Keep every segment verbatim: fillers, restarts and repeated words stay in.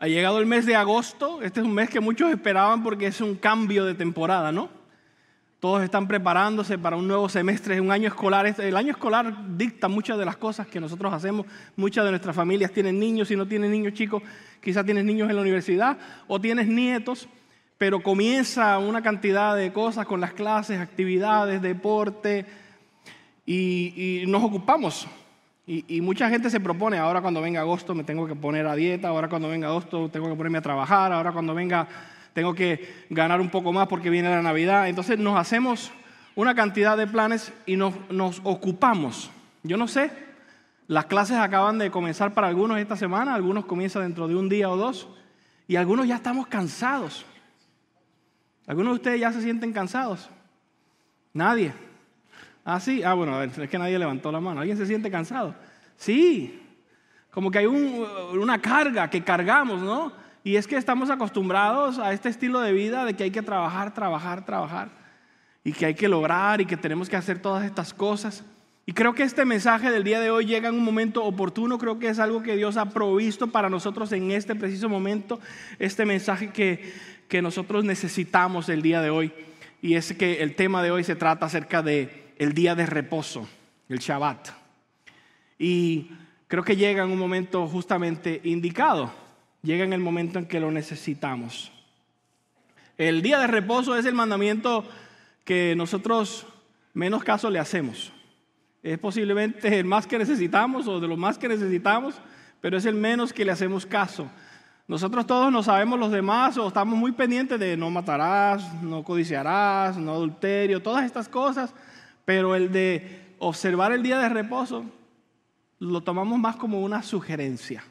Ha llegado el mes de agosto. Este es un mes que muchos esperaban porque es un cambio de temporada, ¿no? Todos están preparándose para un nuevo semestre, un año escolar. El año escolar dicta muchas de las cosas que nosotros hacemos. Muchas de nuestras familias tienen niños. Si no tienes niños chicos, quizás tienes niños en la universidad o tienes nietos. Pero comienza una cantidad de cosas con las clases, actividades, deporte. Y, y nos ocupamos. Y, y mucha gente se propone, ahora cuando venga agosto me tengo que poner a dieta, ahora cuando venga agosto tengo que ponerme a trabajar, ahora cuando venga tengo que ganar un poco más porque viene la Navidad. Entonces nos hacemos una cantidad de planes y nos, nos ocupamos. Yo no sé, las clases acaban de comenzar para algunos esta semana, algunos comienzan dentro de un día o dos y algunos ya estamos cansados. ¿Algunos de ustedes ya se sienten cansados? Nadie. Ah, sí, ah, bueno, es que nadie levantó la mano. ¿Alguien se siente cansado? Sí, como que hay un, una carga que cargamos, ¿no? Y es que estamos acostumbrados a este estilo de vida de que hay que trabajar, trabajar, trabajar. Y que hay que lograr y que tenemos que hacer todas estas cosas. Y creo que este mensaje del día de hoy llega en un momento oportuno. Creo que es algo que Dios ha provisto para nosotros en este preciso momento. Este mensaje que, que nosotros necesitamos el día de hoy. Y es que el tema de hoy se trata acerca de el día de reposo, el Shabbat. Y creo que llega en un momento justamente indicado. Llega en el momento en que lo necesitamos. El día de reposo es el mandamiento que nosotros menos caso le hacemos. Es posiblemente el más que necesitamos o de lo más que necesitamos, pero es el menos que le hacemos caso. Nosotros todos no sabemos los demás o estamos muy pendientes de no matarás, no codiciarás, no adulterio, todas estas cosas. Pero el de observar el día de reposo lo tomamos más como una sugerencia.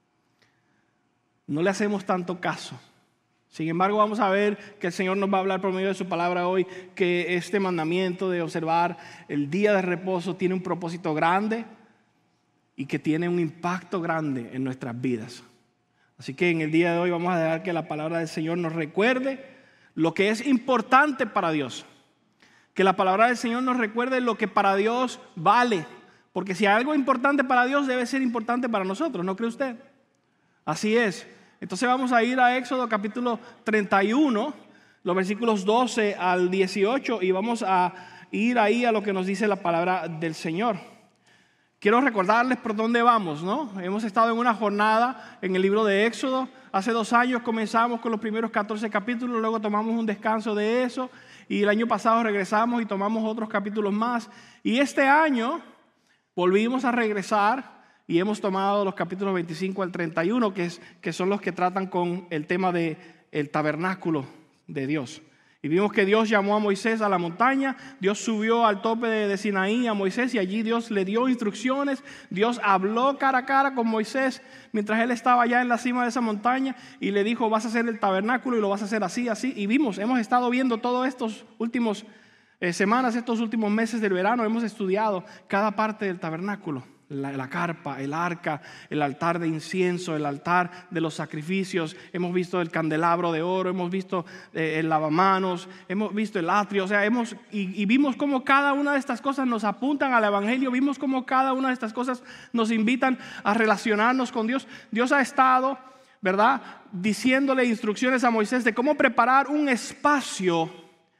No le hacemos tanto caso. Sin embargo, vamos a ver que el Señor nos va a hablar por medio de su palabra hoy que este mandamiento de observar el día de reposo tiene un propósito grande y que tiene un impacto grande en nuestras vidas. Así que en el día de hoy vamos a dejar que la palabra del Señor nos recuerde lo que es importante para Dios. Que la palabra del Señor nos recuerde lo que para Dios vale. Porque si hay algo importante para Dios, debe ser importante para nosotros, ¿no cree usted? Así es. Entonces vamos a ir a Éxodo capítulo treinta y uno, los versículos doce al dieciocho, y vamos a ir ahí a lo que nos dice la palabra del Señor. Quiero recordarles por dónde vamos, ¿no? Hemos estado en una jornada en el libro de Éxodo. Hace dos años comenzamos con los primeros catorce capítulos, luego tomamos un descanso de eso. Y el año pasado regresamos y tomamos otros capítulos más. Y este año volvimos a regresar y hemos tomado los capítulos veinticinco al treinta y uno, que, es, que son los que tratan con el tema del tabernáculo de Dios. Y vimos que Dios llamó a Moisés a la montaña, Dios subió al tope de, de Sinaí a Moisés y allí Dios le dio instrucciones, Dios habló cara a cara con Moisés mientras él estaba allá en la cima de esa montaña y le dijo, vas a hacer el tabernáculo y lo vas a hacer así, así. Y vimos, hemos estado viendo todos estos últimos eh, semanas, estos últimos meses del verano, hemos estudiado cada parte del tabernáculo. La, la carpa, el arca, el altar de incienso, el altar de los sacrificios. Hemos visto el candelabro de oro, hemos visto eh, el lavamanos, hemos visto el atrio. O sea, hemos y, y vimos cómo cada una de estas cosas nos apuntan al evangelio. Vimos cómo cada una de estas cosas nos invitan a relacionarnos con Dios. Dios ha estado, ¿verdad?, diciéndole instrucciones a Moisés de cómo preparar un espacio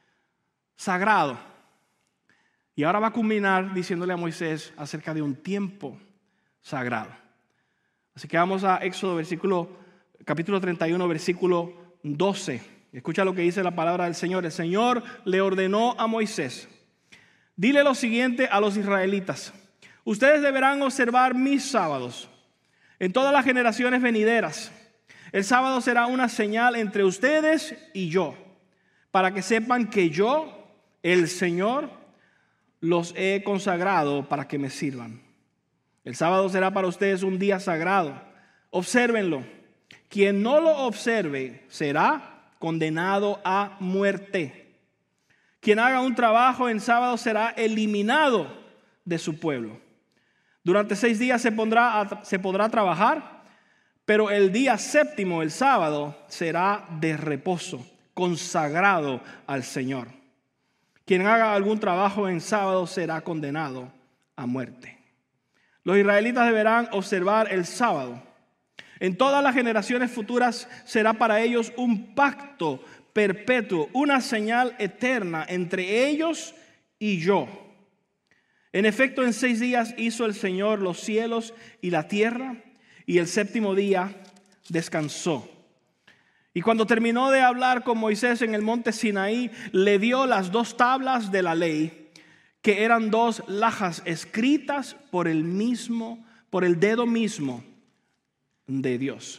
sagrado. Y ahora va a culminar diciéndole a Moisés acerca de un tiempo sagrado. Así que vamos a Éxodo versículo, capítulo treinta y uno, versículo doce. Escucha lo que dice la palabra del Señor. El Señor le ordenó a Moisés: dile lo siguiente a los israelitas: ustedes deberán observar mis sábados en todas las generaciones venideras. El sábado será una señal entre ustedes y yo, para que sepan que yo, el Señor, los he consagrado para que me sirvan. El sábado será para ustedes un día sagrado. Obsérvenlo. Quien no lo observe será condenado a muerte. Quien haga un trabajo en sábado será eliminado de su pueblo. Durante seis días se, pondrá a, se podrá trabajar, pero el día séptimo, el sábado, será de reposo, consagrado al Señor. Quien haga algún trabajo en sábado será condenado a muerte. Los israelitas deberán observar el sábado. En todas las generaciones futuras será para ellos un pacto perpetuo, una señal eterna entre ellos y yo. En efecto, en seis días hizo el Señor los cielos y la tierra, y el séptimo día descansó. Y cuando terminó de hablar con Moisés en el monte Sinaí, le dio las dos tablas de la ley, que eran dos lajas escritas por el mismo, por el dedo mismo de Dios.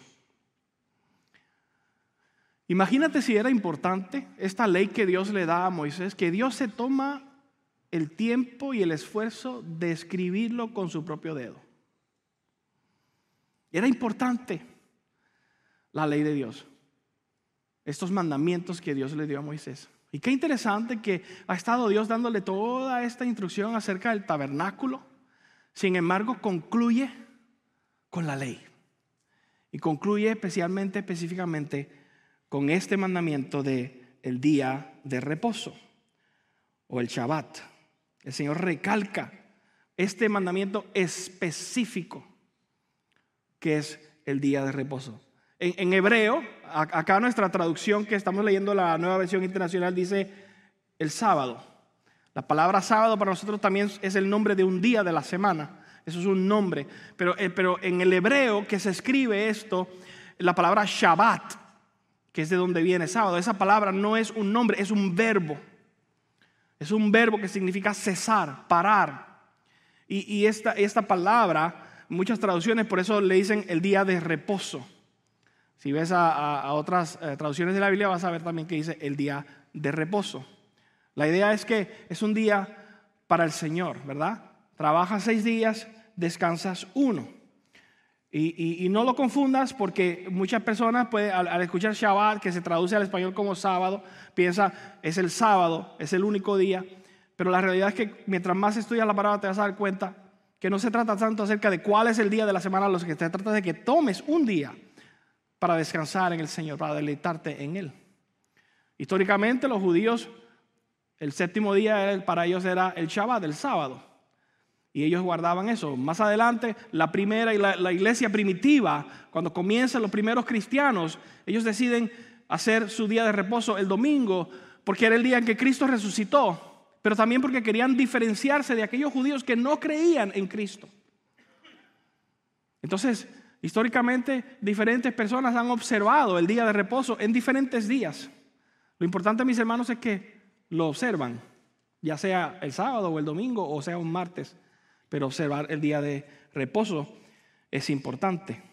Imagínate si era importante esta ley que Dios le da a Moisés, que Dios se toma el tiempo y el esfuerzo de escribirlo con su propio dedo. Era importante la ley de Dios, estos mandamientos que Dios le dio a Moisés. Y qué interesante que ha estado Dios dándole toda esta instrucción acerca del tabernáculo. Sin embargo, concluye con la ley. Y concluye especialmente, específicamente con este mandamiento de el día de reposo o el Shabbat. El Señor recalca este mandamiento específico que es el día de reposo. En, en hebreo, acá nuestra traducción que estamos leyendo, la Nueva Versión Internacional, dice el sábado. La palabra sábado para nosotros también es el nombre de un día de la semana. Eso es un nombre. Pero, eh, pero en el hebreo que se escribe esto, la palabra Shabbat, que es de donde viene sábado, esa palabra no es un nombre, es un verbo. Es un verbo que significa cesar, parar. Y, y esta, esta palabra, muchas traducciones por eso le dicen el día de reposo. Si ves a, a, a otras eh, traducciones de la Biblia, vas a ver también que dice el día de reposo. La idea es que es un día para el Señor, ¿verdad? Trabajas seis días, descansas uno. Y, y, y no lo confundas, porque muchas personas puede, al, al escuchar Shabbat, que se traduce al español como sábado, piensa es el sábado, es el único día. Pero la realidad es que mientras más estudias la palabra te vas a dar cuenta que no se trata tanto acerca de cuál es el día de la semana, lo que se trata de que tomes un día para descansar en el Señor, para deleitarte en Él. Históricamente los judíos, el séptimo día para ellos era el Shabbat, el sábado. Y ellos guardaban eso. Más adelante, la primera y la, la iglesia primitiva, cuando comienzan los primeros cristianos, ellos deciden hacer su día de reposo el domingo, porque era el día en que Cristo resucitó, pero también porque querían diferenciarse de aquellos judíos que no creían en Cristo. Entonces, históricamente, diferentes personas han observado el día de reposo en diferentes días. Lo importante, mis hermanos, es que lo observan, ya sea el sábado o el domingo o sea un martes. Pero observar el día de reposo es importante.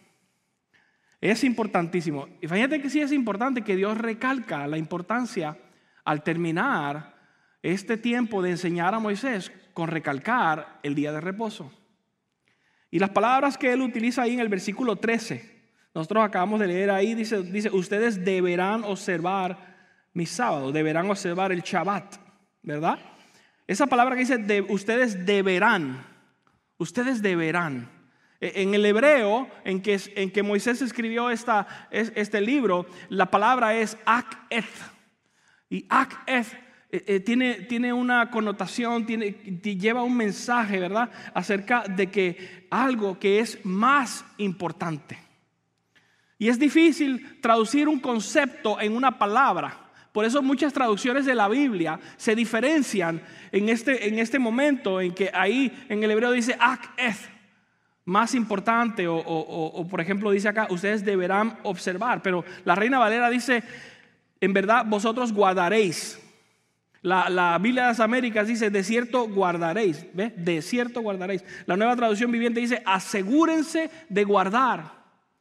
Es importantísimo. Y fíjate que sí es importante que Dios recalca la importancia al terminar este tiempo de enseñar a Moisés con recalcar el día de reposo. Y las palabras que él utiliza ahí en el versículo trece, nosotros acabamos de leer ahí, dice, dice ustedes deberán observar mis sábados, deberán observar el Shabbat, ¿verdad? Esa palabra que dice de, ustedes deberán. Ustedes deberán. En el hebreo en que, en que Moisés escribió esta, este libro, la palabra es ak-eth. Y ak-eth eh, eh, tiene, tiene una connotación, tiene, lleva un mensaje, ¿verdad? Acerca de que algo que es más importante. Y es difícil traducir un concepto en una palabra. Por eso muchas traducciones de la Biblia se diferencian en este, en este momento en que ahí en el hebreo dice ak-eth, más importante, o, o, o, o por ejemplo dice acá, ustedes deberán observar, pero la Reina Valera dice, en verdad vosotros guardaréis. La, la Biblia de las Américas dice, de cierto guardaréis, ¿ves? De cierto guardaréis. La Nueva Traducción Viviente dice, asegúrense de guardar.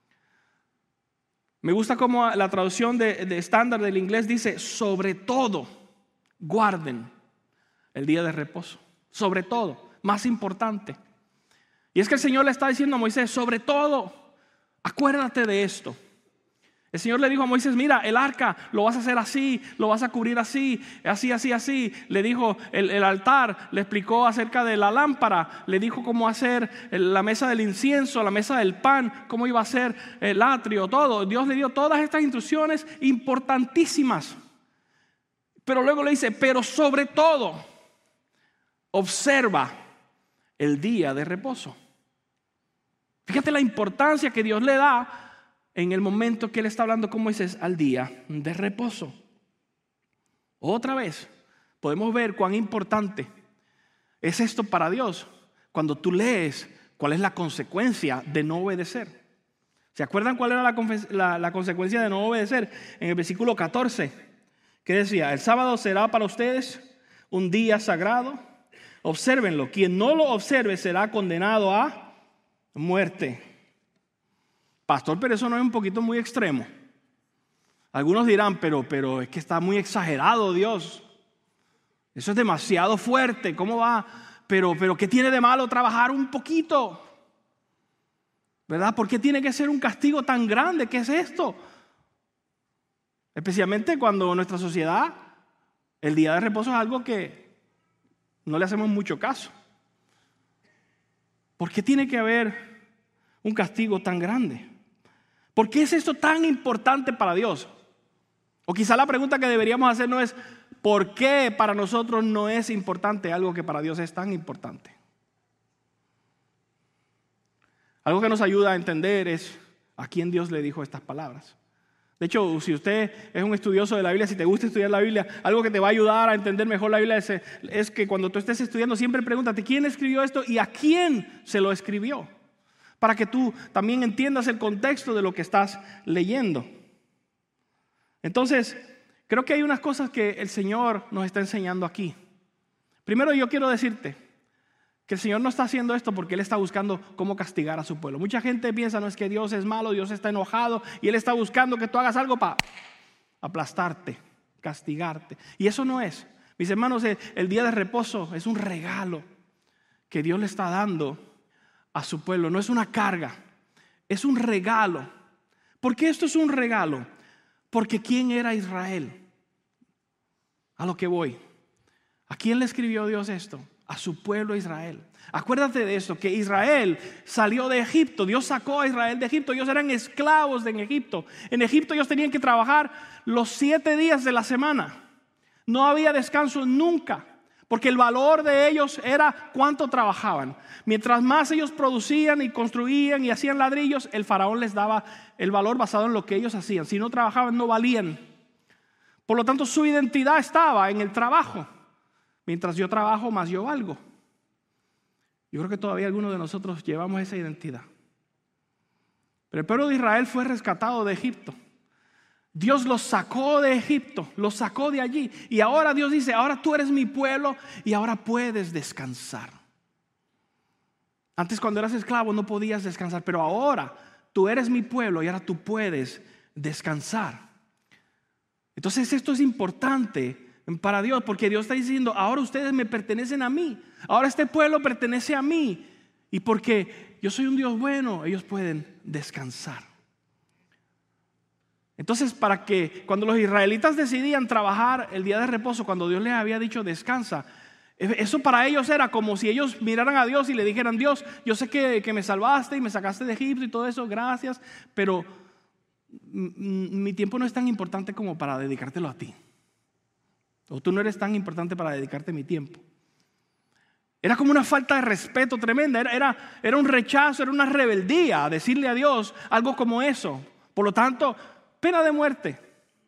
Me gusta como la traducción de, de estándar del inglés dice, sobre todo, guarden el día de reposo. Sobre todo, más importante. Y es que el Señor le está diciendo a Moisés, sobre todo, acuérdate de esto. El Señor le dijo a Moisés, mira, el arca lo vas a hacer así, lo vas a cubrir así, así, así, así. Le dijo el, el altar, le explicó acerca de la lámpara, le dijo cómo hacer la mesa del incienso, la mesa del pan, cómo iba a ser el atrio, todo. Dios le dio todas estas instrucciones importantísimas. Pero luego le dice, pero sobre todo, observa el día de reposo. Fíjate la importancia que Dios le da en el momento que él está hablando con Moisés al día de reposo. Otra vez podemos ver cuán importante es esto para Dios cuando tú lees cuál es la consecuencia de no obedecer. ¿Se acuerdan cuál era la, la, la consecuencia de no obedecer? En el versículo catorce, que decía: el sábado será para ustedes un día sagrado, obsérvenlo, quien no lo observe será condenado a muerte. Pastor, pero eso no es un poquito muy extremo. Algunos dirán, pero, pero es que está muy exagerado Dios. Eso es demasiado fuerte, ¿cómo va? Pero, pero ¿qué tiene de malo trabajar un poquito? ¿Verdad? ¿Por qué tiene que ser un castigo tan grande? ¿Qué es esto? Especialmente cuando en nuestra sociedad el día de reposo es algo que no le hacemos mucho caso. ¿Por qué tiene que haber un castigo tan grande? ¿Por qué es esto tan importante para Dios? O quizá la pregunta que deberíamos hacer no es ¿por qué para nosotros no es importante algo que para Dios es tan importante? Algo que nos ayuda a entender es a quién Dios le dijo estas palabras. De hecho, si usted es un estudioso de la Biblia, si te gusta estudiar la Biblia, algo que te va a ayudar a entender mejor la Biblia es, es que cuando tú estés estudiando siempre pregúntate quién escribió esto y a quién se lo escribió, para que tú también entiendas el contexto de lo que estás leyendo. Entonces, creo que hay unas cosas que el Señor nos está enseñando aquí. Primero, yo quiero decirte que el Señor no está haciendo esto porque Él está buscando cómo castigar a su pueblo. Mucha gente piensa, no es que Dios es malo, Dios está enojado y Él está buscando que tú hagas algo para aplastarte, castigarte. Y eso no es. Mis hermanos, el día de reposo es un regalo que Dios le está dando a su pueblo. No es una carga, es un regalo. ¿Por qué esto es un regalo? Porque ¿quién era Israel? A lo que voy. ¿A quién le escribió Dios esto? A su pueblo Israel. Acuérdate de esto, que Israel salió de Egipto. Dios sacó a Israel de Egipto. Ellos eran esclavos en Egipto. En Egipto ellos tenían que trabajar los siete días de la semana. No había descanso nunca, porque el valor de ellos era cuánto trabajaban. Mientras más ellos producían y construían y hacían ladrillos, el faraón les daba el valor basado en lo que ellos hacían. Si no trabajaban, no valían. Por lo tanto, su identidad estaba en el trabajo. Mientras yo trabajo, más yo valgo. Yo creo que todavía algunos de nosotros llevamos esa identidad. Pero el pueblo de Israel fue rescatado de Egipto. Dios los sacó de Egipto, los sacó de allí. Y ahora Dios dice, ahora tú eres mi pueblo y ahora puedes descansar. Antes cuando eras esclavo no podías descansar, pero ahora tú eres mi pueblo y ahora tú puedes descansar. Entonces esto es importante para Dios, porque Dios está diciendo, ahora ustedes me pertenecen a mí, ahora este pueblo pertenece a mí, y porque yo soy un Dios bueno, ellos pueden descansar. Entonces, para que cuando los israelitas decidían trabajar el día de reposo, cuando Dios les había dicho descansa, eso para ellos era como si ellos miraran a Dios y le dijeran, Dios, yo sé que, que me salvaste y me sacaste de Egipto y todo eso, gracias, pero mi tiempo no es tan importante como para dedicártelo a ti. O tú no eres tan importante para dedicarte mi tiempo. Era como una falta de respeto tremenda. Era, era, era un rechazo, era una rebeldía decirle a Dios algo como eso. Por lo tanto, pena de muerte.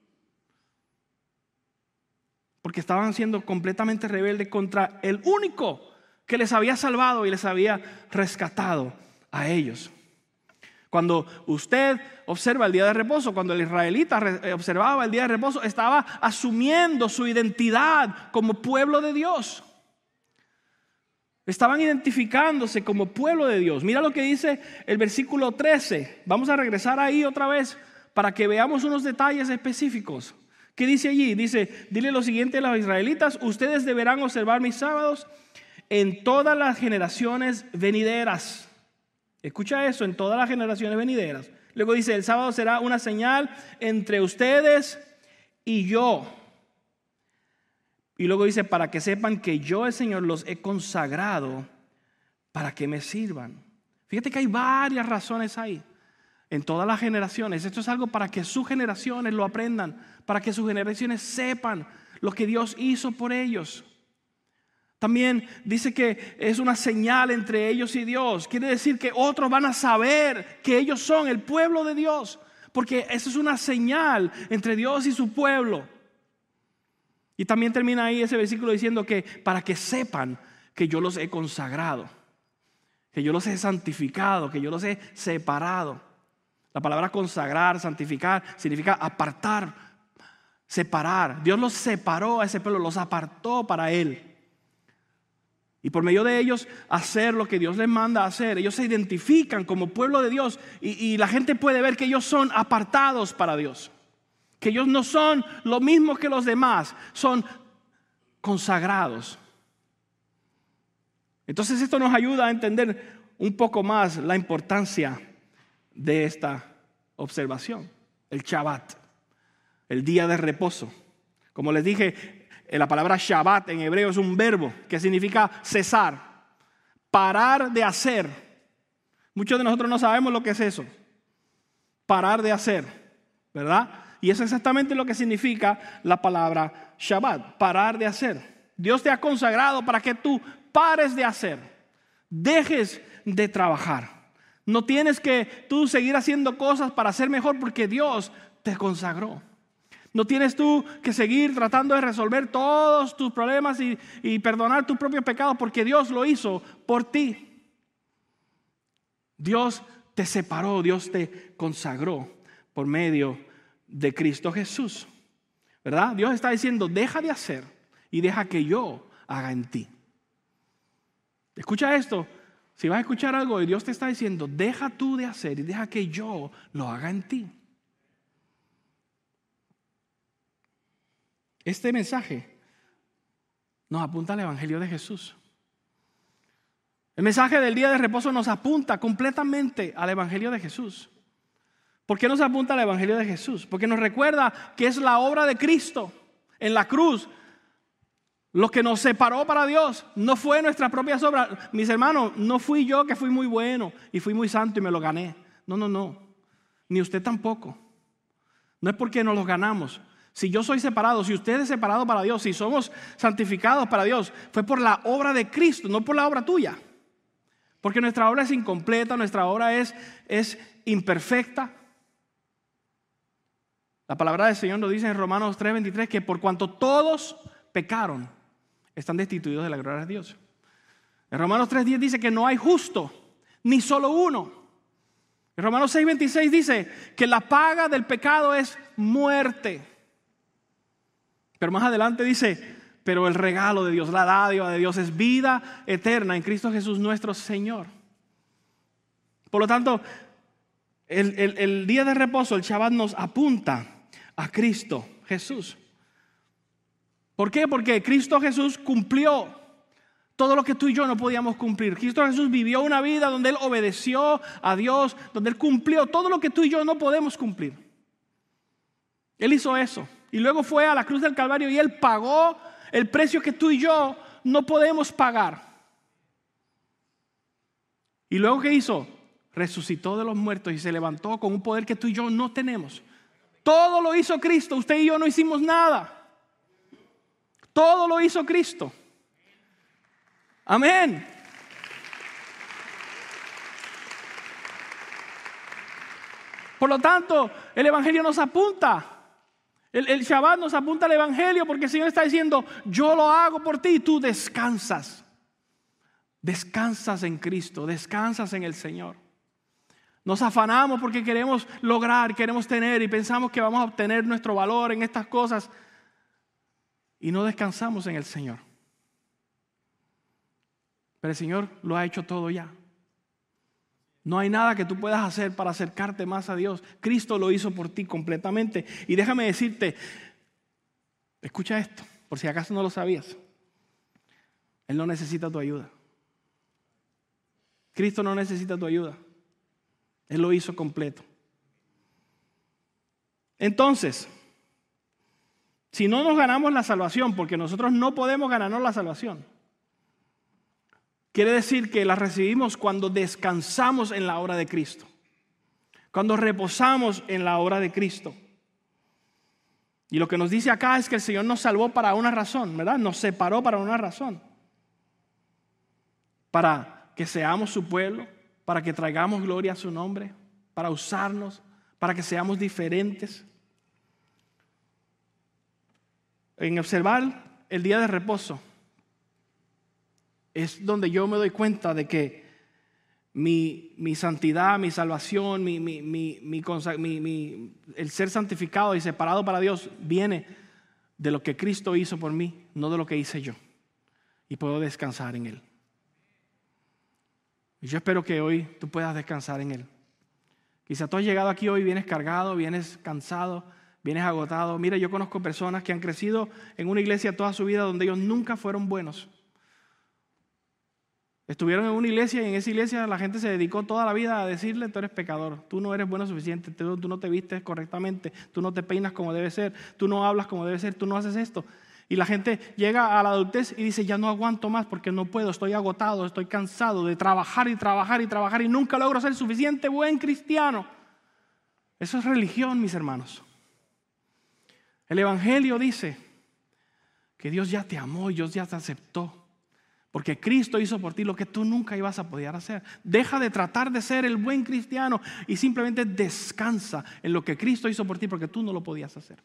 Porque estaban siendo completamente rebeldes contra el único que les había salvado y les había rescatado a ellos. Cuando usted observa el día de reposo, cuando el israelita observaba el día de reposo, estaba asumiendo su identidad como pueblo de Dios. Estaban identificándose como pueblo de Dios. Mira lo que dice el versículo trece. Vamos a regresar ahí otra vez para que veamos unos detalles específicos. ¿Qué dice allí? Dice, dile lo siguiente a los israelitas, ustedes deberán observar mis sábados en todas las generaciones venideras. Escucha eso, en todas las generaciones venideras. Luego dice, el sábado será una señal entre ustedes y yo. Y luego dice, para que sepan que yo, el Señor, los he consagrado para que me sirvan. Fíjate que hay varias razones ahí. En todas las generaciones. Esto es algo para que sus generaciones lo aprendan. Para que sus generaciones sepan lo que Dios hizo por ellos. También dice que es una señal entre ellos y Dios. Quiere decir que otros van a saber que ellos son el pueblo de Dios. porque eso es una señal entre Dios y su pueblo. Y también termina ahí ese versículo diciendo que para que sepan que yo los he consagrado, que yo los he santificado, que yo los he separado. La palabra consagrar, santificar, significa apartar, separar. Dios los separó a ese pueblo, los apartó para Él. Y por medio de ellos hacer lo que Dios les manda hacer. Ellos se identifican como pueblo de Dios y, y la gente puede ver que ellos son apartados para Dios. Que ellos no son lo mismo que los demás, son consagrados. Entonces esto nos ayuda a entender un poco más la importancia de esta observación. El Shabbat, el día de reposo. Como les dije, la palabra Shabbat en hebreo es un verbo que significa cesar, parar de hacer. Muchos de nosotros no sabemos lo que es eso. Parar de hacer, ¿verdad? Y eso es exactamente lo que significa la palabra Shabbat, parar de hacer. Dios te ha consagrado para que tú pares de hacer, dejes de trabajar. No tienes que tú seguir haciendo cosas para ser mejor porque Dios te consagró. No tienes tú que seguir tratando de resolver todos tus problemas y, y perdonar tus propios pecados porque Dios lo hizo por ti. Dios te separó, Dios te consagró por medio de Cristo Jesús, ¿verdad? Dios está diciendo, deja de hacer y deja que yo haga en ti. Escucha esto, si vas a escuchar algo y Dios te está diciendo, deja tú de hacer y deja que yo lo haga en ti. Este mensaje nos apunta al Evangelio de Jesús. El mensaje del día de reposo nos apunta completamente al Evangelio de Jesús. ¿Por qué nos apunta al Evangelio de Jesús? Porque nos recuerda que es la obra de Cristo en la cruz lo que nos separó para Dios. No fue nuestras propias obras. Mis hermanos, no fui yo que fui muy bueno y fui muy santo y me lo gané. No, no, no. Ni usted tampoco. No es porque nos los ganamos. Si yo soy separado, si usted es separado para Dios, si somos santificados para Dios, fue por la obra de Cristo, no por la obra tuya. Porque nuestra obra es incompleta, nuestra obra es, es imperfecta. La palabra del Señor nos dice en Romanos tres veintitrés que por cuanto todos pecaron, están destituidos de la gloria de Dios. En Romanos tres diez dice que no hay justo, ni solo uno. En Romanos seis veintiséis dice que la paga del pecado es muerte. Pero más adelante dice, pero el regalo de Dios, la dádiva de Dios es vida eterna en Cristo Jesús nuestro Señor. Por lo tanto, el, el, el día de reposo, el Shabbat, nos apunta a Cristo Jesús. ¿Por qué? Porque Cristo Jesús cumplió todo lo que tú y yo no podíamos cumplir. Cristo Jesús vivió una vida donde Él obedeció a Dios, donde Él cumplió todo lo que tú y yo no podemos cumplir. Él hizo eso. Y luego fue a la cruz del Calvario y Él pagó el precio que tú y yo no podemos pagar. ¿Y luego qué hizo? Resucitó de los muertos y se levantó con un poder que tú y yo no tenemos. Todo lo hizo Cristo. Usted y yo no hicimos nada. Todo lo hizo Cristo. Amén. Por lo tanto, el Evangelio nos apunta. El, el Shabbat nos apunta al Evangelio porque el Señor está diciendo, yo lo hago por ti y tú descansas. Descansas en Cristo, descansas en el Señor. Nos afanamos porque queremos lograr, queremos tener y pensamos que vamos a obtener nuestro valor en estas cosas y no descansamos en el Señor. Pero el Señor lo ha hecho todo ya. No hay nada que tú puedas hacer para acercarte más a Dios. Cristo lo hizo por ti completamente. Y déjame decirte, escucha esto, por si acaso no lo sabías. Él no necesita tu ayuda. Cristo no necesita tu ayuda. Él lo hizo completo. Entonces, si no nos ganamos la salvación, porque nosotros no podemos ganarnos la salvación, quiere decir que la recibimos cuando descansamos en la obra de Cristo. Cuando reposamos en la obra de Cristo. Y lo que nos dice acá es que el Señor nos salvó para una razón, ¿verdad? Nos separó para una razón. Para que seamos su pueblo, para que traigamos gloria a su nombre, para usarnos, para que seamos diferentes. En observar el día de reposo es donde yo me doy cuenta de que mi, mi santidad, mi salvación, mi, mi, mi, mi, mi, mi, el ser santificado y separado para Dios viene de lo que Cristo hizo por mí, no de lo que hice yo. Y puedo descansar en Él. Y yo espero que hoy tú puedas descansar en Él. Quizá tú has llegado aquí hoy, vienes cargado, vienes cansado, vienes agotado. Mira, yo conozco personas que han crecido en una iglesia toda su vida donde ellos nunca fueron buenos. Estuvieron en una iglesia y en esa iglesia la gente se dedicó toda la vida a decirle: tú eres pecador, tú no eres bueno suficiente, tú, tú no te vistes correctamente, tú no te peinas como debe ser, tú no hablas como debe ser, tú no haces esto. Y la gente llega a la adultez y dice: ya no aguanto más porque no puedo, estoy agotado, estoy cansado de trabajar y trabajar y trabajar y nunca logro ser suficiente buen cristiano. Eso es religión, mis hermanos. El Evangelio dice que Dios ya te amó y Dios ya te aceptó. Porque Cristo hizo por ti lo que tú nunca ibas a poder hacer. Deja de tratar de ser el buen cristiano y simplemente descansa en lo que Cristo hizo por ti porque tú no lo podías hacer.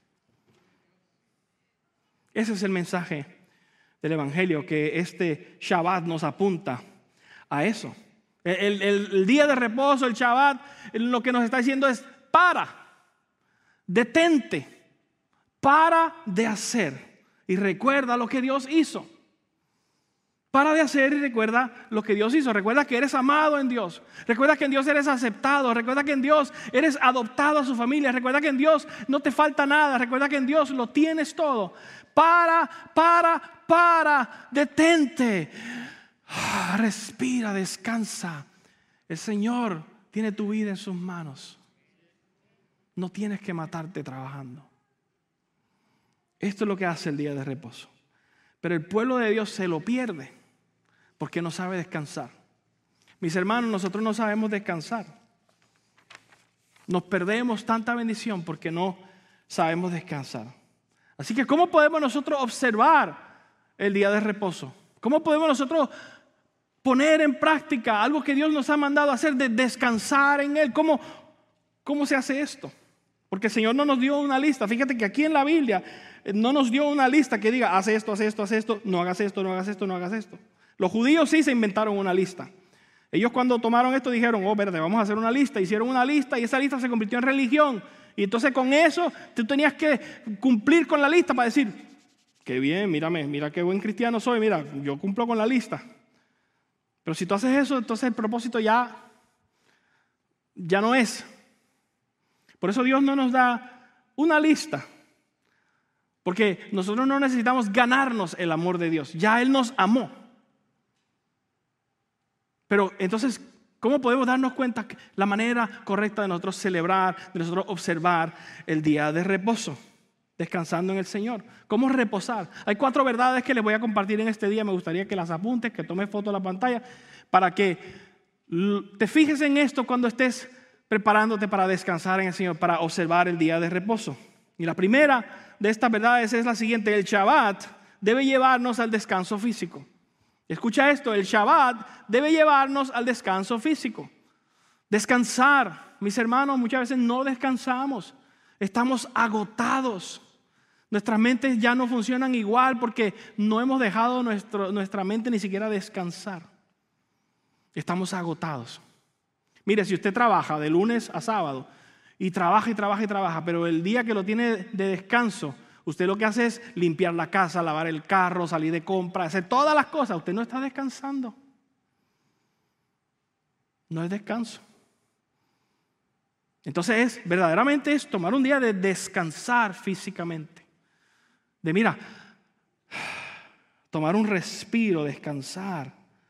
Ese es el mensaje del Evangelio, que este Shabbat nos apunta a eso. El, el, el día de reposo, el Shabbat, lo que nos está diciendo es: para, detente, para de hacer y recuerda lo que Dios hizo. Para de hacer y recuerda lo que Dios hizo. Recuerda que eres amado en Dios. Recuerda que en Dios eres aceptado. Recuerda que en Dios eres adoptado a su familia. Recuerda que en Dios no te falta nada. Recuerda que en Dios lo tienes todo. Para, para, para, detente. Respira, descansa. El Señor tiene tu vida en sus manos. No tienes que matarte trabajando. Esto es lo que hace el día de reposo. Pero el pueblo de Dios se lo pierde porque no sabe descansar. Mis hermanos, nosotros no sabemos descansar. Nos perdemos tanta bendición porque no sabemos descansar. Así que, ¿cómo podemos nosotros observar el día de reposo? ¿Cómo podemos nosotros poner en práctica algo que Dios nos ha mandado a hacer, de descansar en Él? ¿Cómo, cómo se hace esto? Porque el Señor no nos dio una lista. Fíjate que aquí en la Biblia no nos dio una lista que diga: haz esto, haz esto, haz esto, no hagas esto, no hagas esto, no hagas esto. Los judíos sí se inventaron una lista. Ellos, cuando tomaron esto, dijeron: oh, espérate, vamos a hacer una lista. Hicieron una lista y esa lista se convirtió en religión. Y entonces con eso tú tenías que cumplir con la lista para decir: qué bien, mírame, mira qué buen cristiano soy, mira, yo cumplo con la lista. Pero si tú haces eso, entonces el propósito ya, ya no es. Por eso Dios no nos da una lista. Porque nosotros no necesitamos ganarnos el amor de Dios. Ya Él nos amó. Pero entonces, ¿cómo podemos darnos cuenta que la manera correcta de nosotros celebrar, de nosotros observar el día de reposo? Descansando en el Señor. ¿Cómo reposar? Hay cuatro verdades que les voy a compartir en este día. Me gustaría que las apuntes, que tomes foto de la pantalla, para que te fijes en esto cuando estés preparándote para descansar en el Señor, para observar el día de reposo. Y la primera de estas verdades es la siguiente: el Shabbat debe llevarnos al descanso físico. Escucha esto: el Shabbat debe llevarnos al descanso físico. Descansar, mis hermanos, muchas veces no descansamos. Estamos agotados. Nuestras mentes ya no funcionan igual porque no hemos dejado nuestro, nuestra mente ni siquiera descansar. Estamos agotados. Mire, si usted trabaja de lunes a sábado y trabaja y trabaja y trabaja, pero el día que lo tiene de descanso, usted lo que hace es limpiar la casa, lavar el carro, salir de compra, hacer todas las cosas. Usted no está descansando. No es descanso. Entonces es, verdaderamente es tomar un día de descansar físicamente. De mira, tomar un respiro, descansar.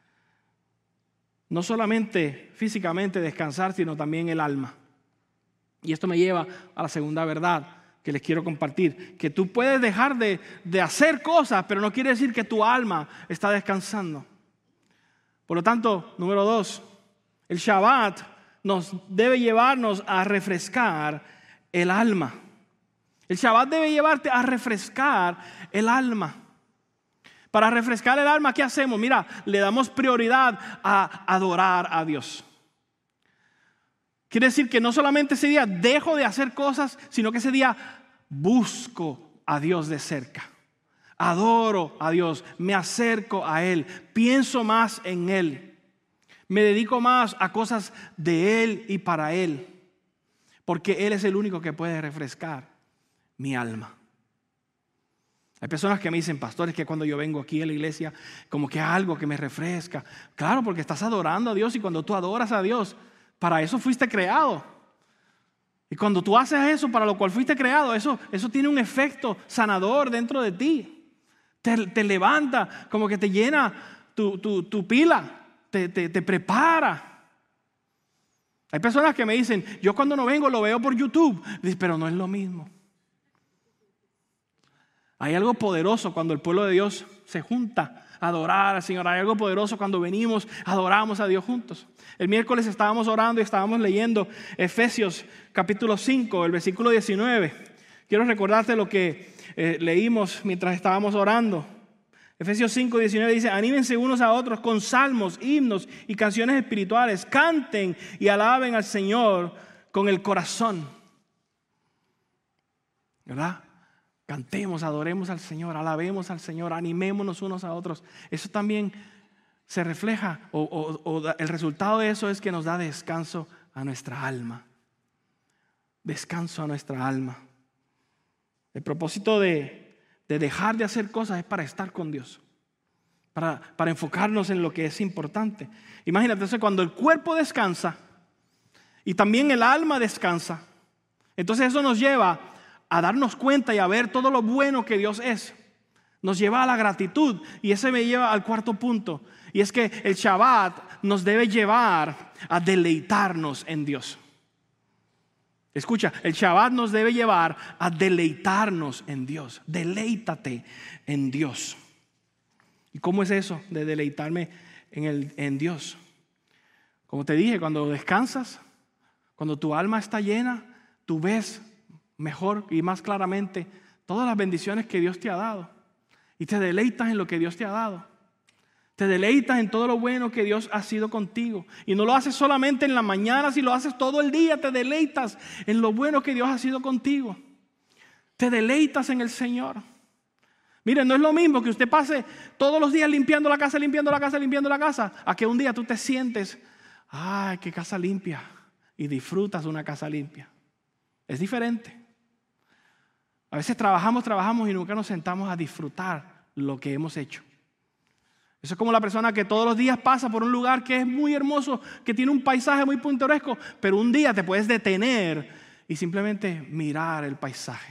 No solamente físicamente descansar, sino también el alma. Y esto me lleva a la segunda verdad que les quiero compartir. Que tú puedes dejar de, de hacer cosas, pero no quiere decir que tu alma está descansando. Por lo tanto, número dos, el Shabbat nos debe llevarnos a refrescar el alma. El Shabbat debe llevarte a refrescar el alma. Para refrescar el alma, ¿qué hacemos? Mira, le damos prioridad a adorar a Dios. Quiere decir que no solamente ese día dejo de hacer cosas, sino que ese día busco a Dios de cerca. Adoro a Dios, me acerco a Él, pienso más en Él. Me dedico más a cosas de Él y para Él. Porque Él es el único que puede refrescar mi alma. Hay personas que me dicen, pastor, es que cuando yo vengo aquí a la iglesia, como que algo que me refresca. Claro, porque estás adorando a Dios y cuando tú adoras a Dios, para eso fuiste creado. Y cuando tú haces eso para lo cual fuiste creado, eso, eso tiene un efecto sanador dentro de ti. Te, te levanta, como que te llena tu, tu, tu pila, te, te, te prepara. Hay personas que me dicen, yo cuando no vengo lo veo por YouTube. Dice, pero no es lo mismo. Hay algo poderoso cuando el pueblo de Dios se junta a adorar al Señor. Hay algo poderoso cuando venimos, adoramos a Dios juntos. El miércoles estábamos orando y estábamos leyendo Efesios capítulo cinco, el versículo diecinueve. Quiero recordarte lo que eh, leímos mientras estábamos orando. Efesios cinco, diecinueve dice, anímense unos a otros con salmos, himnos y canciones espirituales. Canten y alaben al Señor con el corazón. ¿Verdad? Cantemos, adoremos al Señor, alabemos al Señor, animémonos unos a otros. Eso también se refleja, o, o, o el resultado de eso es que nos da descanso a nuestra alma. Descanso a nuestra alma. El propósito de, de dejar de hacer cosas es para estar con Dios, para, para enfocarnos en lo que es importante. Imagínate, entonces, cuando el cuerpo descansa y también el alma descansa, entonces eso nos lleva a darnos cuenta y a ver todo lo bueno que Dios es. Nos lleva a la gratitud y ese me lleva al cuarto punto. Y es que el Shabbat nos debe llevar a deleitarnos en Dios. Escucha, el Shabbat nos debe llevar a deleitarnos en Dios. Deleítate en Dios. ¿Y cómo es eso de deleitarme en, el, en Dios? Como te dije, cuando descansas, cuando tu alma está llena, tú ves mejor y más claramente todas las bendiciones que Dios te ha dado. Y te deleitas en lo que Dios te ha dado. Te deleitas en todo lo bueno que Dios ha sido contigo. Y no lo haces solamente en la mañana, si lo haces todo el día, te deleitas en lo bueno que Dios ha sido contigo. Te deleitas en el Señor. Miren, no es lo mismo que usted pase todos los días limpiando la casa, limpiando la casa, limpiando la casa, a que un día tú te sientes, ay, qué casa limpia, y disfrutas de una casa limpia. Es diferente. A veces trabajamos, trabajamos y nunca nos sentamos a disfrutar lo que hemos hecho. Eso es como la persona que todos los días pasa por un lugar que es muy hermoso, que tiene un paisaje muy pintoresco, pero un día te puedes detener y simplemente mirar el paisaje.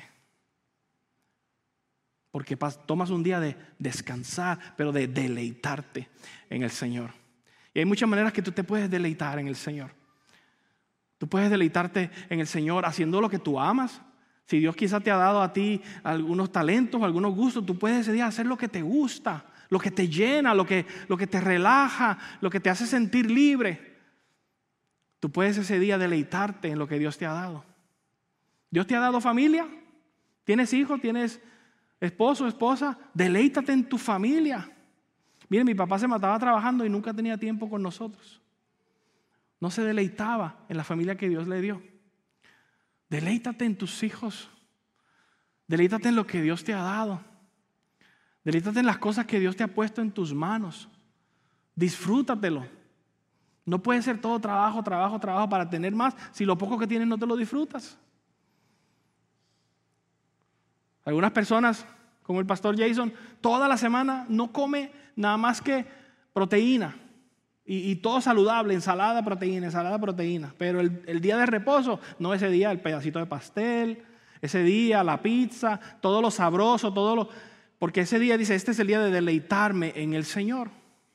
Porque tomas un día de descansar, pero de deleitarte en el Señor. Y hay muchas maneras que tú te puedes deleitar en el Señor. Tú puedes deleitarte en el Señor haciendo lo que tú amas. Si Dios quizás te ha dado a ti algunos talentos, algunos gustos, tú puedes ese día hacer lo que te gusta, lo que te llena, lo que, lo que te relaja, lo que te hace sentir libre. Tú puedes ese día deleitarte en lo que Dios te ha dado. Dios te ha dado familia, tienes hijos, tienes esposo, esposa, deleítate en tu familia. Miren, mi papá se mataba trabajando y nunca tenía tiempo con nosotros. No se deleitaba en la familia que Dios le dio. Deleítate en tus hijos. Deleítate en lo que Dios te ha dado. Deleítate en las cosas que Dios te ha puesto en tus manos. Disfrútatelo. No puede ser todo trabajo, trabajo, trabajo para tener más si lo poco que tienes no te lo disfrutas. Algunas personas, como el pastor Jason, toda la semana no come nada más que proteína. Y, y todo saludable, ensalada, proteína, ensalada, proteína. Pero el, el día de reposo, no ese día el pedacito de pastel, ese día la pizza, todo lo sabroso, todo lo... Porque ese día dice, este es el día de deleitarme en el Señor.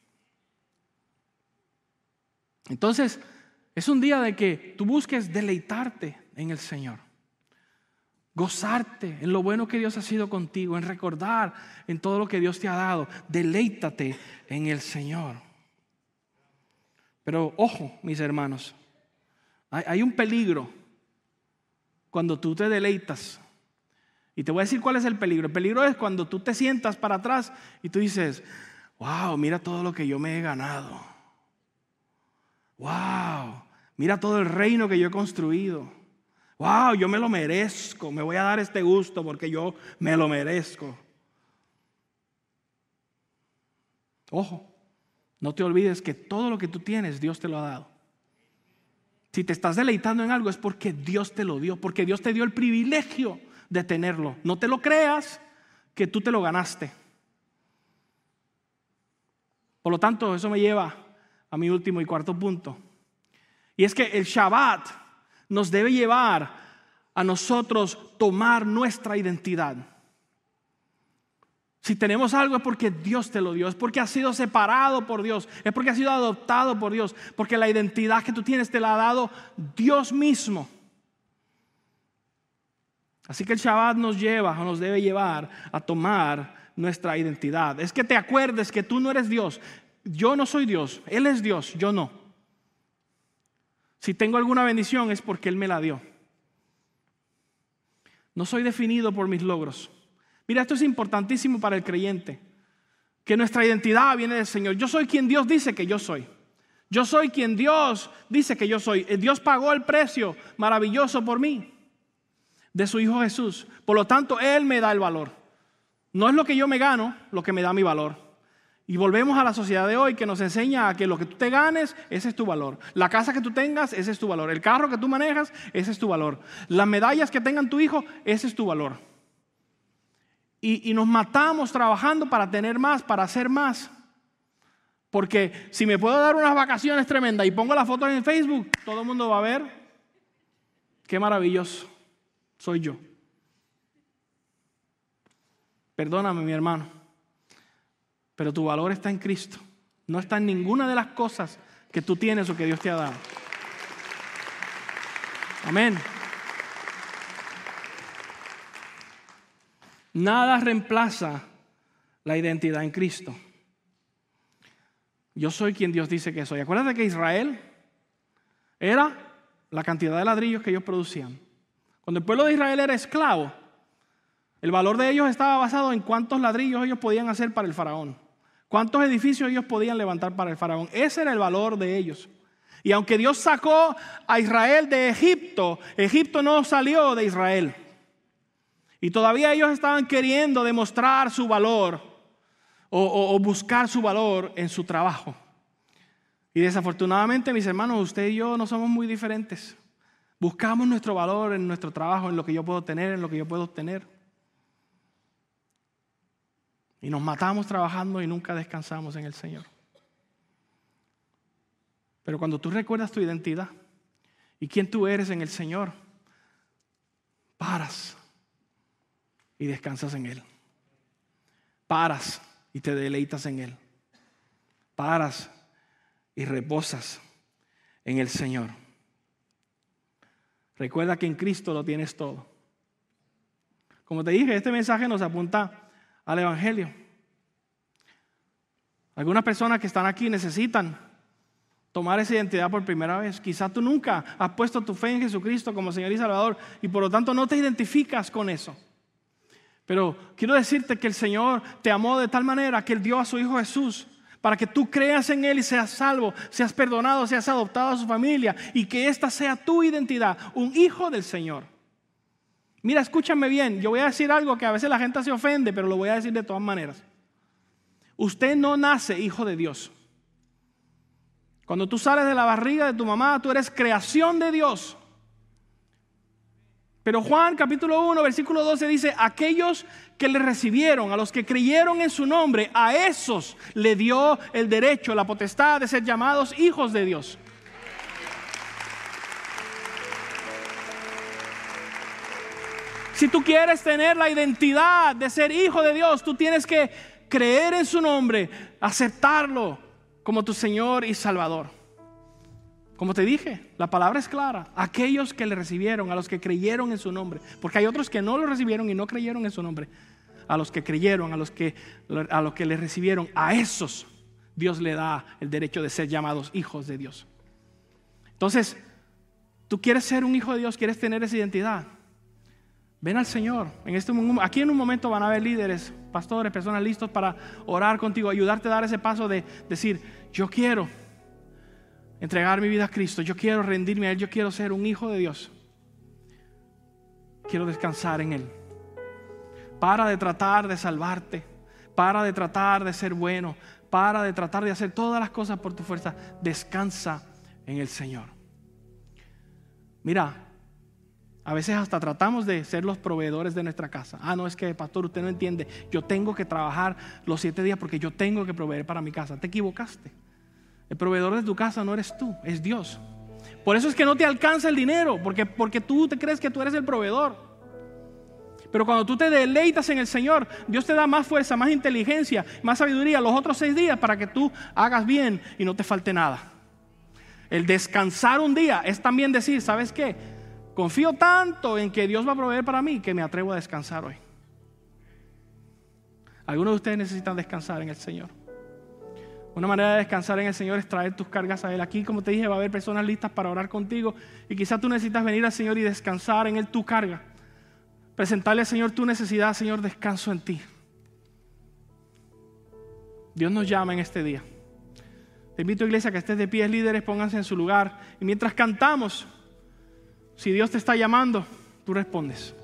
Entonces, es un día de que tú busques deleitarte en el Señor. Gozarte en lo bueno que Dios ha sido contigo, en recordar en todo lo que Dios te ha dado. Deleítate en el Señor. Pero ojo, mis hermanos, hay, hay un peligro cuando tú te deleitas. Y te voy a decir cuál es el peligro. El peligro es cuando tú te sientas para atrás y tú dices, wow, mira todo lo que yo me he ganado. Wow, Mira todo el reino que yo he construido. Wow, yo me lo merezco. Me voy a dar este gusto porque yo me lo merezco. Ojo, no te olvides que todo lo que tú tienes, Dios te lo ha dado. Si te estás deleitando en algo es porque Dios te lo dio, porque Dios te dio el privilegio de tenerlo. No te lo creas que tú te lo ganaste. Por lo tanto, eso me lleva a mi último y cuarto punto. Y es que el Shabbat nos debe llevar a nosotros tomar nuestra identidad. Si tenemos algo es porque Dios te lo dio, es porque has sido separado por Dios, es porque has sido adoptado por Dios, porque la identidad que tú tienes te la ha dado Dios mismo. Así que el Shabbat nos lleva o nos debe llevar a tomar nuestra identidad. Es que te acuerdes que tú no eres Dios. Yo no soy Dios, Él es Dios, yo no. Si tengo alguna bendición es porque Él me la dio. No soy definido por mis logros. Mira, esto es importantísimo para el creyente, que nuestra identidad viene del Señor. Yo soy quien Dios dice que yo soy. Yo soy quien Dios dice que yo soy. Dios pagó el precio maravilloso por mí, de su Hijo Jesús. Por lo tanto, Él me da el valor. No es lo que yo me gano lo que me da mi valor. Y volvemos a la sociedad de hoy que nos enseña a que lo que tú te ganes, ese es tu valor. La casa que tú tengas, ese es tu valor. El carro que tú manejas, ese es tu valor. Las medallas que tengan tu hijo, ese es tu valor. Y, y nos matamos trabajando para tener más, para hacer más. Porque si me puedo dar unas vacaciones tremendas y pongo las fotos en Facebook, todo el mundo va a ver. Qué maravilloso soy yo. Perdóname, mi hermano, pero tu valor está en Cristo. No está en ninguna de las cosas que tú tienes o que Dios te ha dado. Amén. Nada reemplaza la identidad en Cristo. Yo soy quien Dios dice que soy. Acuérdate que Israel era la cantidad de ladrillos que ellos producían. Cuando el pueblo de Israel era esclavo, el valor de ellos estaba basado en cuántos ladrillos ellos podían hacer para el faraón. Cuántos edificios ellos podían levantar para el faraón. Ese era el valor de ellos. Y aunque Dios sacó a Israel de Egipto, Egipto no salió de Israel. Y todavía ellos estaban queriendo demostrar su valor o, o, o buscar su valor en su trabajo. Y desafortunadamente, mis hermanos, usted y yo no somos muy diferentes. Buscamos nuestro valor en nuestro trabajo, en lo que yo puedo tener, en lo que yo puedo obtener. Y nos matamos trabajando y nunca descansamos en el Señor. Pero cuando tú recuerdas tu identidad y quién tú eres en el Señor, paras y descansas en Él. Paras y te deleitas en Él. Paras y reposas en el Señor. Recuerda que en Cristo lo tienes todo. Como te dije, este mensaje nos apunta al Evangelio. Algunas personas que están aquí necesitan tomar esa identidad por primera vez. Quizás tú nunca has puesto tu fe en Jesucristo como Señor y Salvador y por lo tanto no te identificas con eso. Pero quiero decirte que el Señor te amó de tal manera que Él dio a su Hijo Jesús para que tú creas en Él y seas salvo, seas perdonado, seas adoptado a su familia y que esta sea tu identidad, un hijo del Señor. Mira, escúchame bien, yo voy a decir algo que a veces la gente se ofende, pero lo voy a decir de todas maneras. Usted no nace hijo de Dios. Cuando tú sales de la barriga de tu mamá, tú eres creación de Dios. Pero Juan capítulo uno, versículo doce dice, aquellos que le recibieron, a los que creyeron en su nombre, a esos le dio el derecho, la potestad de ser llamados hijos de Dios. Si tú quieres tener la identidad de ser hijo de Dios, tú tienes que creer en su nombre, aceptarlo como tu Señor y Salvador. Como te dije, la palabra es clara. Aquellos que le recibieron, a los que creyeron en su nombre. Porque hay otros que no lo recibieron y no creyeron en su nombre. A los que creyeron, a los que, a los que le recibieron, a esos Dios le da el derecho de ser llamados hijos de Dios. Entonces, tú quieres ser un hijo de Dios, quieres tener esa identidad. Ven al Señor. En este, aquí en un momento van a haber líderes, pastores, personas listos para orar contigo, ayudarte a dar ese paso de decir, yo quiero. entregar mi vida a Cristo, yo quiero rendirme a Él, yo quiero ser un hijo de Dios, quiero descansar en Él. Para de tratar de salvarte, para de tratar de ser bueno, para de tratar de hacer todas las cosas por tu fuerza. Descansa en el Señor. Mira, a veces hasta tratamos de ser los proveedores de nuestra casa. Ah, no, es que pastor, usted no entiende. Yo tengo que trabajar los siete días porque yo tengo que proveer para mi casa. Te equivocaste. El proveedor de tu casa no eres tú, es Dios. Por eso es que no te alcanza el dinero, porque, porque tú te crees que tú eres el proveedor. Pero cuando tú te deleitas en el Señor, Dios te da más fuerza, más inteligencia, más sabiduría los otros seis días para que tú hagas bien y no te falte nada. El descansar un día es también decir, ¿sabes qué? Confío tanto en que Dios va a proveer para mí que me atrevo a descansar hoy. Algunos de ustedes necesitan descansar en el Señor. Una manera de descansar en el Señor es traer tus cargas a Él. Aquí, como te dije, va a haber personas listas para orar contigo y quizás tú necesitas venir al Señor y descansar en Él tu carga. Presentarle al Señor tu necesidad. Señor, descanso en ti. Dios nos llama en este día. Te invito, iglesia, que estés de pie, líderes, pónganse en su lugar. Y mientras cantamos, si Dios te está llamando, tú respondes.